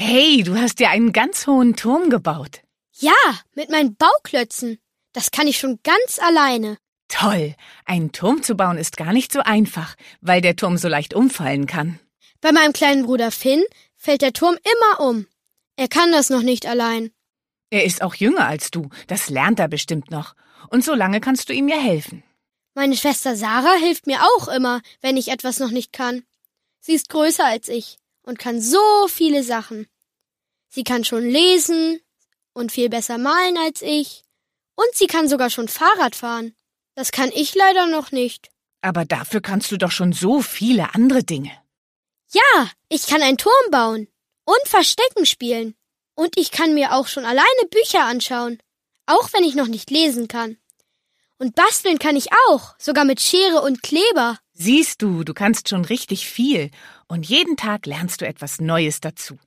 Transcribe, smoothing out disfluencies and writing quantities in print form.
Hey, du hast dir einen ganz hohen Turm gebaut. Ja, mit meinen Bauklötzen. Das kann ich schon ganz alleine. Toll, einen Turm zu bauen ist gar nicht so einfach, weil der Turm so leicht umfallen kann. Bei meinem kleinen Bruder Finn fällt der Turm immer um. Er kann das noch nicht allein. Er ist auch jünger als du, das lernt er bestimmt noch. Und so lange kannst du ihm ja helfen. Meine Schwester Sarah hilft mir auch immer, wenn ich etwas noch nicht kann. Sie ist größer als ich und kann so viele Sachen. Sie kann schon lesen und viel besser malen als ich. Und sie kann sogar schon Fahrrad fahren. Das kann ich leider noch nicht. Aber dafür kannst du doch schon so viele andere Dinge. Ja, ich kann einen Turm bauen und Verstecken spielen. Und ich kann mir auch schon alleine Bücher anschauen, auch wenn ich noch nicht lesen kann. Und basteln kann ich auch, sogar mit Schere und Kleber. Siehst du, du kannst schon richtig viel. Und jeden Tag lernst du etwas Neues dazu.